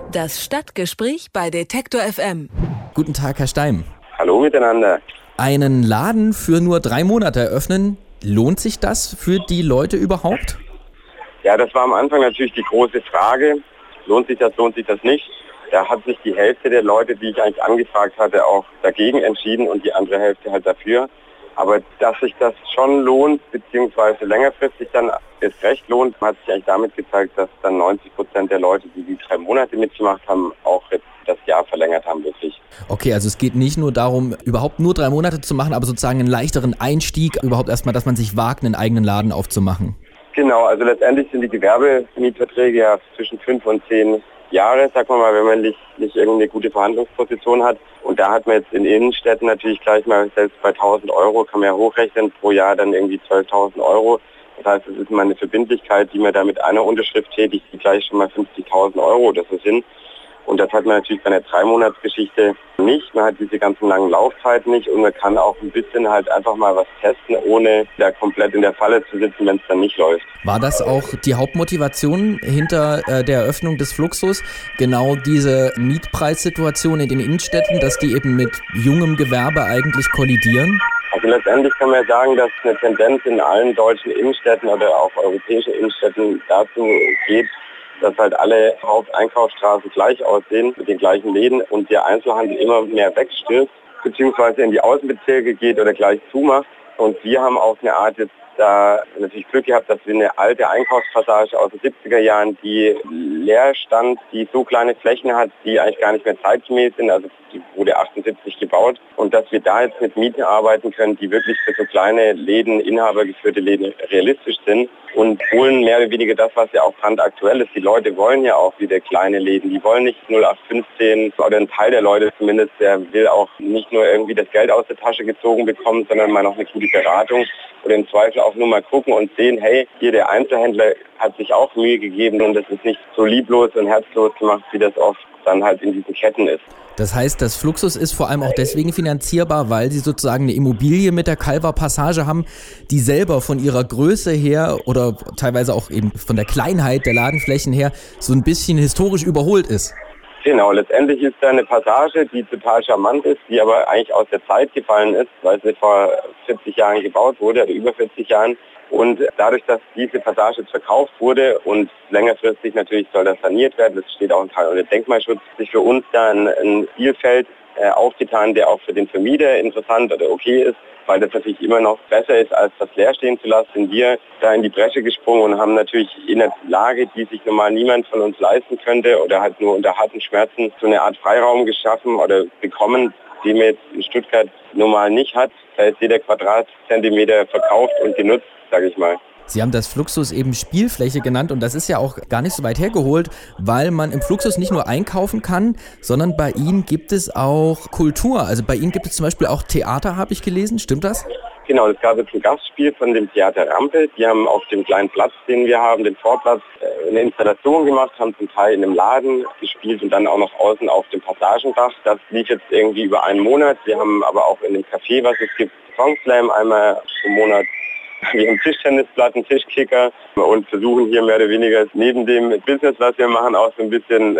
Das Stadtgespräch bei Detektor FM. Guten Tag, Herr Steim. Hallo miteinander. Einen Laden für nur 3 Monate eröffnen, lohnt sich das für die Leute überhaupt? Ja, das war am Anfang natürlich die große Frage. Lohnt sich das nicht? Da hat sich die Hälfte der Leute, die ich eigentlich angefragt hatte, auch dagegen entschieden und die andere Hälfte halt dafür. Aber dass sich das schon lohnt, beziehungsweise längerfristig dann erst recht lohnt, hat sich eigentlich damit gezeigt, dass dann 90% der Leute, die 3 Monate mitgemacht haben, auch jetzt das Jahr verlängert haben wirklich. Okay, also es geht nicht nur darum, überhaupt nur 3 Monate zu machen, aber sozusagen einen leichteren Einstieg, überhaupt erstmal, dass man sich wagt, einen eigenen Laden aufzumachen. Genau, also letztendlich sind die Gewerbemietverträge ja zwischen 5 und 10 Jahre, sagen wir mal, wenn man nicht irgendeine gute Verhandlungsposition hat. Und da hat man jetzt in Innenstädten natürlich gleich mal, selbst bei 1.000 Euro, kann man ja hochrechnen, pro Jahr dann irgendwie 12.000 Euro. Das heißt, es ist mal eine Verbindlichkeit, die man da mit einer Unterschrift tätigt, die gleich schon mal 50.000 Euro oder so sind. Und das hat man natürlich bei einer 3-Monats-Geschichte nicht. Man hat diese ganzen langen Laufzeiten nicht und man kann auch ein bisschen halt einfach mal was testen, ohne da komplett in der Falle zu sitzen, wenn es dann nicht läuft. War das auch die Hauptmotivation hinter der Eröffnung des Fluxus? Genau diese Mietpreissituation in den Innenstädten, dass die eben mit jungem Gewerbe eigentlich kollidieren? Also letztendlich kann man sagen, dass eine Tendenz in allen deutschen Innenstädten oder auch europäischen Innenstädten dazu geht, dass halt alle Haupteinkaufsstraßen gleich aussehen, mit den gleichen Läden und der Einzelhandel immer mehr wegstirbt, beziehungsweise in die Außenbezirke geht oder gleich zumacht. Und wir haben auch eine Art jetzt da natürlich Glück gehabt, dass wir eine alte Einkaufspassage aus den 70er Jahren, die leer stand, die so kleine Flächen hat, die eigentlich gar nicht mehr zeitgemäß sind, also die wurde 78 gebaut und dass wir da jetzt mit Mieten arbeiten können, die wirklich für so kleine Läden, inhabergeführte Läden realistisch sind und holen mehr oder weniger das, was ja auch brandaktuell ist. Die Leute wollen ja auch wieder kleine Läden, die wollen nicht 0815 oder ein Teil der Leute zumindest, der will auch nicht nur irgendwie das Geld aus der Tasche gezogen bekommen, sondern mal noch eine gute Beratung oder im Zweifel auch nur mal gucken und sehen, hey, hier der Einzelhändler hat sich auch Mühe gegeben und das ist nicht so lieblos und herzlos gemacht, wie das oft dann halt in diesen Ketten ist. Das heißt, das Fluxus ist vor allem auch deswegen finanzierbar, weil sie sozusagen eine Immobilie mit der Calver Passage haben, die selber von ihrer Größe her oder teilweise auch eben von der Kleinheit der Ladenflächen her so ein bisschen historisch überholt ist. Genau, letztendlich ist da eine Passage, die total charmant ist, die aber eigentlich aus der Zeit gefallen ist, weil sie vor 40 Jahren gebaut wurde, oder über 40 Jahren. Und dadurch, dass diese Passage jetzt verkauft wurde und längerfristig natürlich soll das saniert werden, das steht auch ein Teil unter Denkmalschutz, sich für uns da ein Spielfeld aufgetan, der auch für den Vermieter interessant oder okay ist, weil das natürlich immer noch besser ist, als das leer stehen zu lassen, sind wir da in die Bresche gesprungen und haben natürlich in einer Lage, die sich normal niemand von uns leisten könnte oder halt nur unter harten Schmerzen, so eine Art Freiraum geschaffen oder bekommen, den man jetzt in Stuttgart normal nicht hat. Da ist jeder Quadratzentimeter verkauft und genutzt, sage ich mal. Sie haben das Fluxus eben Spielfläche genannt und das ist ja auch gar nicht so weit hergeholt, weil man im Fluxus nicht nur einkaufen kann, sondern bei Ihnen gibt es auch Kultur. Also bei Ihnen gibt es zum Beispiel auch Theater, habe ich gelesen. Stimmt das? Genau, es gab jetzt ein Gastspiel von dem Theater Rampe. Die haben auf dem kleinen Platz, den wir haben, den Vorplatz, eine Installation gemacht, haben zum Teil in einem Laden gespielt und dann auch noch außen auf dem Passagendach. Das lief jetzt irgendwie über einen Monat. Wir haben aber auch in dem Café, was es gibt, Songslam einmal pro Monat. Wir haben Tischtennisplatten, Tischkicker und versuchen hier mehr oder weniger neben dem Business, was wir machen, auch so ein bisschen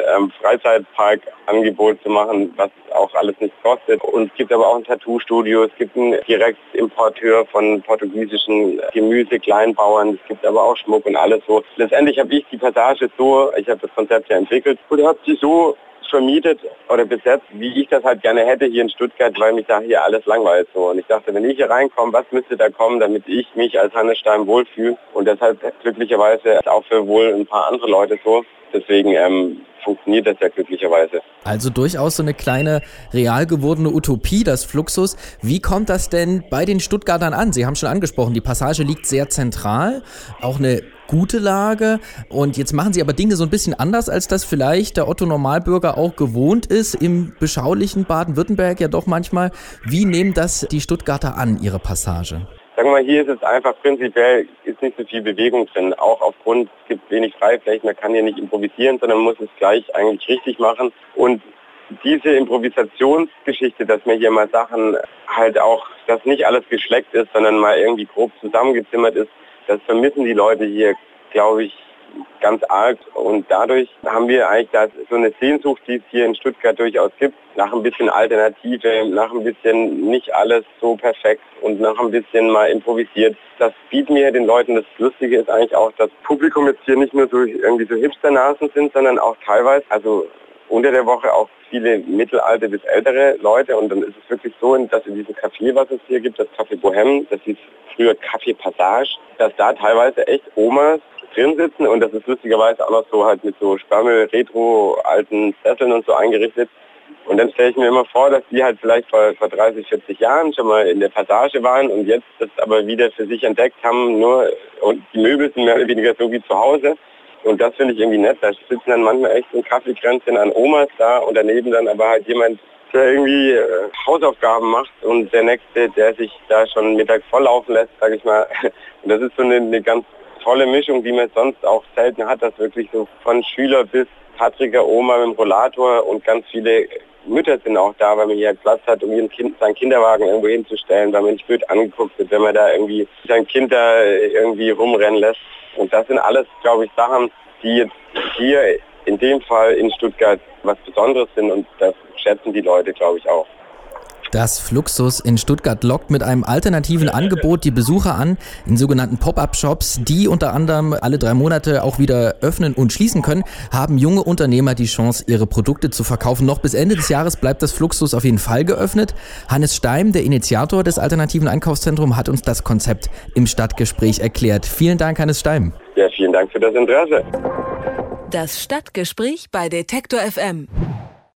Freizeitpark-Angebot zu machen, was auch alles nichts kostet. Und es gibt aber auch ein Tattoo-Studio, es gibt einen Direktimporteur von portugiesischen Gemüse, Kleinbauern, es gibt aber auch Schmuck und alles so. Letztendlich habe ich die Passage so, ich habe das Konzept ja entwickelt und habe sie so vermietet oder besetzt, wie ich das halt gerne hätte hier in Stuttgart, weil mich da hier alles langweilt so. Und ich dachte, wenn ich hier reinkomme, was müsste da kommen, damit ich mich als Hannes Steim wohlfühle? Und deshalb glücklicherweise auch für wohl ein paar andere Leute so. Deswegen funktioniert das ja glücklicherweise. Also durchaus so eine kleine real gewordene Utopie, das Fluxus. Wie kommt das denn bei den Stuttgartern an? Sie haben schon angesprochen, die Passage liegt sehr zentral, auch eine gute Lage. Und jetzt machen Sie aber Dinge so ein bisschen anders, als das vielleicht der Otto-Normalbürger auch gewohnt ist, im beschaulichen Baden-Württemberg ja doch manchmal. Wie nehmen das die Stuttgarter an, Ihre Passage? Sagen wir mal, hier ist es einfach prinzipiell, ist nicht so viel Bewegung drin. Auch aufgrund, es gibt wenig Freiflächen, man kann hier nicht improvisieren, sondern muss es gleich eigentlich richtig machen. Und diese Improvisationsgeschichte, dass man hier mal Sachen halt auch, dass nicht alles geschleckt ist, sondern mal irgendwie grob zusammengezimmert ist, das vermissen die Leute hier, glaube ich, ganz arg. Und dadurch haben wir eigentlich da so eine Sehnsucht, die es hier in Stuttgart durchaus gibt, nach ein bisschen Alternative, nach ein bisschen nicht alles so perfekt und nach ein bisschen mal improvisiert. Das bieten wir den Leuten. Das Lustige ist eigentlich auch, dass Publikum jetzt hier nicht nur so irgendwie so Hipsternasen sind, sondern auch teilweise, also unter der Woche auch viele mittelalte bis ältere Leute. Und dann ist es wirklich so, dass in diesem Café, was es hier gibt, das Café Bohème, das hieß früher Café Passage, dass da teilweise echt Omas drin sitzen und das ist lustigerweise auch noch so halt mit so Sperrmüll-Retro alten Sesseln und so eingerichtet. Und dann stelle ich mir immer vor, dass die halt vielleicht vor 30, 40 Jahren schon mal in der Passage waren und jetzt das aber wieder für sich entdeckt haben, und die Möbel sind mehr oder weniger so wie zu Hause. Und das finde ich irgendwie nett. Da sitzen dann manchmal echt so ein Kaffeekränzchen an Omas da und daneben dann aber halt jemand, der irgendwie Hausaufgaben macht und der Nächste, der sich da schon mittags volllaufen lässt, sage ich mal. Und das ist so eine ganz tolle Mischung, die man sonst auch selten hat, dass wirklich so von Schüler bis Patricker Oma mit dem Rollator und ganz viele Mütter sind auch da, weil man hier Platz hat, um seinen Kinderwagen irgendwo hinzustellen, weil man nicht blöd angeguckt wird, wenn man da irgendwie sein Kind da irgendwie rumrennen lässt. Und das sind alles, glaube ich, Sachen, die jetzt hier in dem Fall in Stuttgart was Besonderes sind und das schätzen die Leute, glaube ich, auch. Das Fluxus in Stuttgart lockt mit einem alternativen Angebot die Besucher an in sogenannten Pop-up-Shops, die unter anderem alle 3 Monate auch wieder öffnen und schließen können, haben junge Unternehmer die Chance, ihre Produkte zu verkaufen. Noch bis Ende des Jahres bleibt das Fluxus auf jeden Fall geöffnet. Hannes Steim, der Initiator des alternativen Einkaufszentrums, hat uns das Konzept im Stadtgespräch erklärt. Vielen Dank, Hannes Steim. Ja, vielen Dank für das Interesse. Das Stadtgespräch bei Detektor FM.